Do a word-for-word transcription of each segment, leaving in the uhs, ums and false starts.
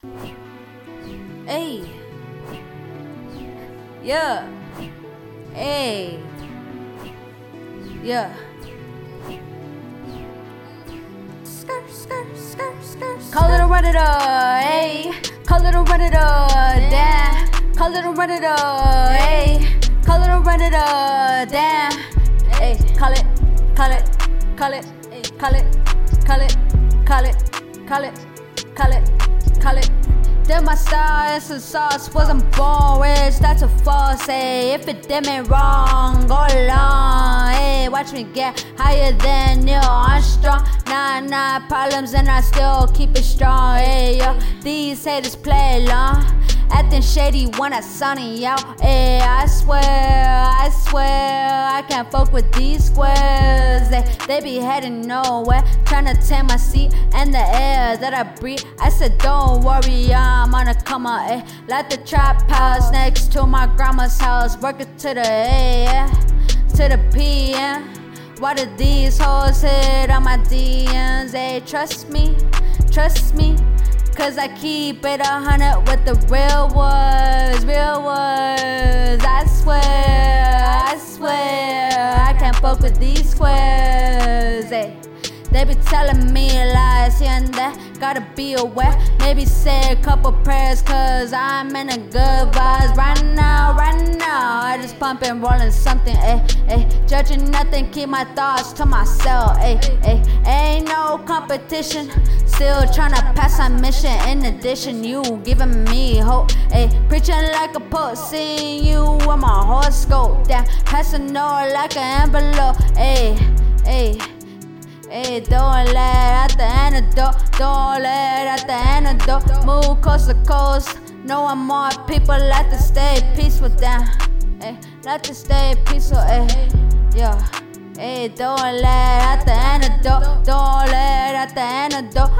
Hey, yeah, hey, yeah. Skirt, skirt, skirt, skirt. Call it or run it up, hey. Call it or run it up, damn. Call it or run it up, hey. Call it or run it up, damn. Hey, call it, call it, call it, call it, call it, call it, call it, call it, call it. Then my style is a sauce, wasn't born rich, that's a false, ayy. If it did me wrong, go along, ayy. Watch me get higher than Neil Armstrong. Nah, nah, problems and I still keep it strong, ayy, yo. These haters play along, acting shady when I sunny out, ayy. I swear, I swear, I can't fuck with these squares. They, they be heading nowhere, trying to take my seat and the air that I breathe. I said, don't worry, I'm on a come out, ayy. Like the trap house next to my grandma's house, working to the A, yeah, to the P, yeah. Why did these hoes hit on my D Ms? Ayy, trust me, trust me. Cause I keep it a hundred with the real ones, real ones. I swear, I swear, I can't fuck with these squares, ayy. They be telling me lies here and there, gotta be aware. Maybe say a couple prayers cause I'm in a good vibes. Right now, right now, I just pump and rollin' something, ayy, ayy. Judging nothing, keep my thoughts to myself, ayy, ayy. Ain't no competition, still tryna pass my mission. In addition, you giving me hope, ayy. Preaching like a poet, seeing you with my horoscope. Damn, passing on like an envelope, ayy, ayy. Hey, don't let out the antidote, don't let out the antidote. Move coast to coast, knowing more people like to stay peaceful, damn. Hey, like to stay peaceful, hey, yeah. Hey, don't let out the antidote, don't let out the antidote.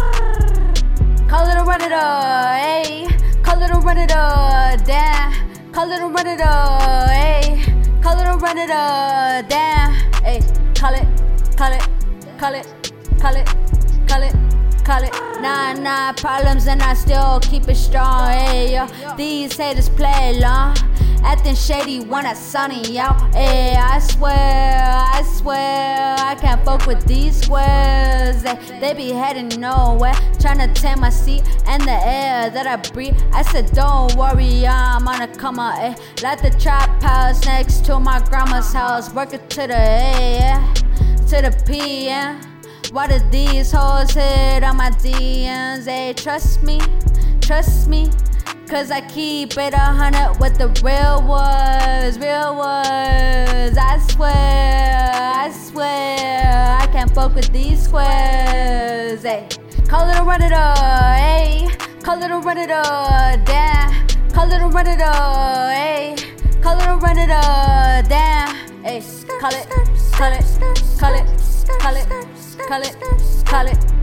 Call it or run it up, hey. Call it or run it up, damn. Call it or run it up, hey. Call it or run it up, damn. Hey, call it, call it. Call it, call it, call it, call it. Nah, nah, problems and I still keep it strong, ayy, yo. These haters play along, acting shady when I sunny out, ayy. I swear, I swear, I can't fuck with these squares. They, they be heading nowhere, trying to take my seat and the air that I breathe. I said, don't worry, I'm on a come out, ayy. Like the trap house next to my grandma's house, working to the A, yeah, to the P, yeah. Why did these hoes hit on my D Ms? Ayy, trust me, trust me. Cause I keep it a hundred with the real ones, real ones. I swear, I swear, I can't fuck with these squares, ayy. Call it or run it up, ayy. Call it or run it up, damn. Call it or run it up, ayy. Call it or run it up, damn. Ayy, call it, call it, call it, call it, call it, call it.